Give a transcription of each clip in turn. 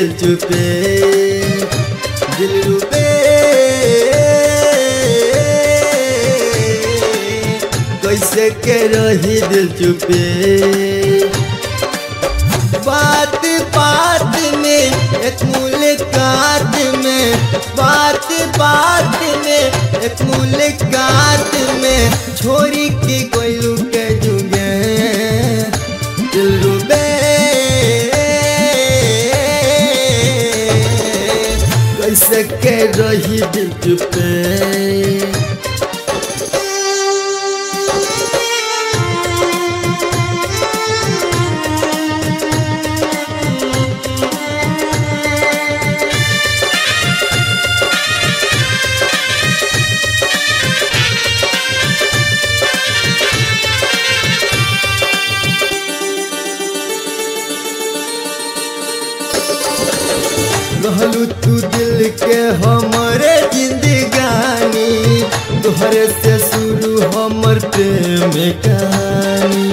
दिल चुपे दिल रुबे कैसे के रही दिल चुपे बात बात में एक मुलाकात में बात बात में एक मुलाकात में छोरी के कोयलू के जुगे दिल रुबे कैसे के रही दिल चुपे रहलू तू दिल के हमारे जिंदगानी तोहरे से शुरू हमर प्रेम कहानी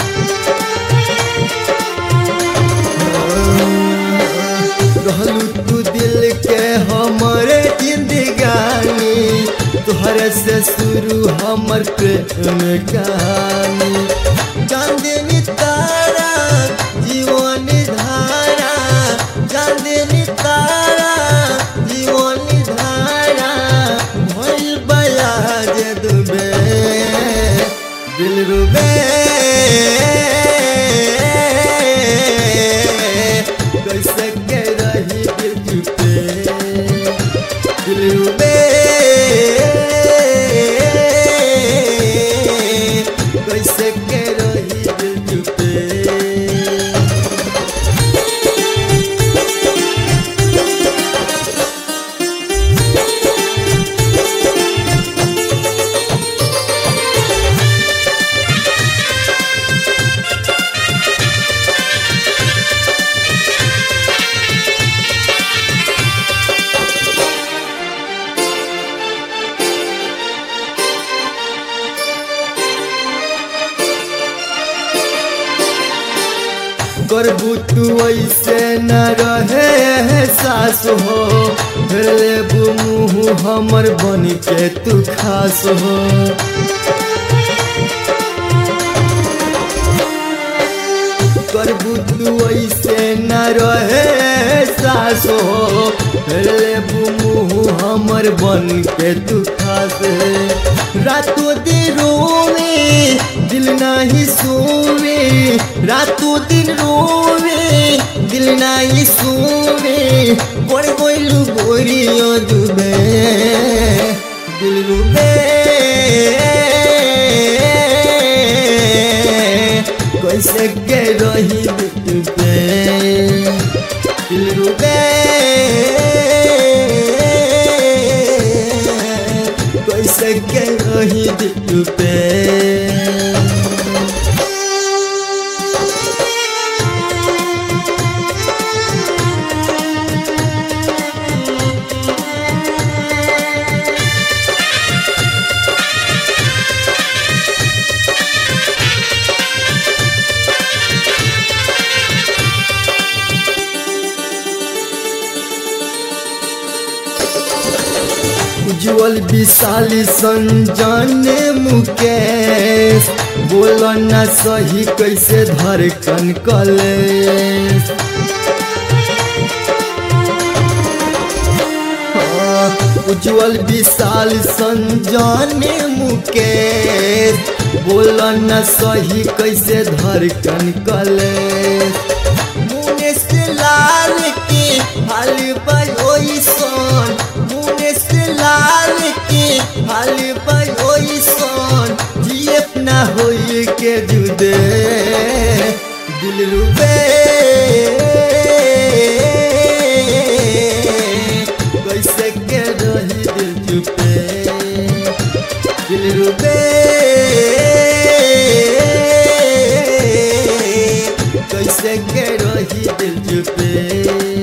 रहलू तू दिल के हमारे जिंदगानी तोहरे से शुरू हमर प्रेम कहानी चांदनी तारा जीवन धारा चांदनी तारा जीवन धारा भइल बया जे दुबे दिल रुबे कैसे के रही दिल चुपे दिल रुबे कैसे के रही दिल चुपे करबू तू ऐसे न रहे सास हो फिर लेबू मुँह हमर बन के तू खास हो करबू तू ऐसे न रहे सास हो फिर लेबू मुँह हमर बन के तू खास रातों दिन रोवे दिल नहीं सोवे रातों दिन रोवे दिल नहीं सोवे बड़ गोलू गोरियो डूबे दिल रुबे कैसे के रही दिल पे दिल रुबे कैसे के रही दिल पे उज्जवल विशाली संजाने मुकेश बोलो न सही कैसे धड़कन कलेश उज्जवल विशाल संजाने मुकेश बोलो न सही कैसे धड़कन कलेश मुने से लाल के हाल बयोई सोन मुने से लाल के हाल बयोई सोन जी अपना होई के जुदे दिल रुबे कैसे के रही दिल चुपे दिल रुबे कैसे के रही दिल चुपे।